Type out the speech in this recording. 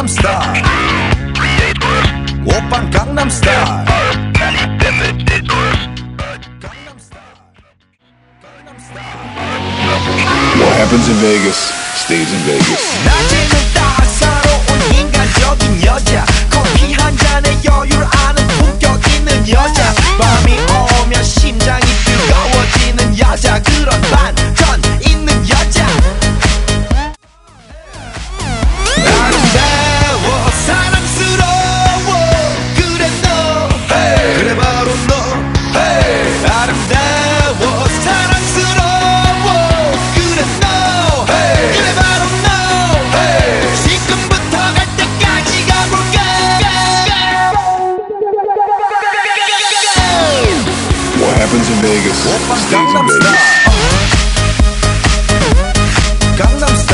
Style. 오빤 강남 스타일. What happens in Vegas stays in Vegas. 낮에는 따사로운 인간적인 여자, 커피 한 잔에 여유를 아는 품격 있는 여자, 밤이 오면 심장이 뜨거워지는 여자, 그런 반전 있는 여자. 아름다워 사랑스러워 그래 너, hey. 그래 바로 너, hey. 아름다워 사랑스러워 그래 너, hey. 그래 바로 너, hey. 지금부터 갈 때까지 가볼까. What happens in Vegas stays in Vegas. 강남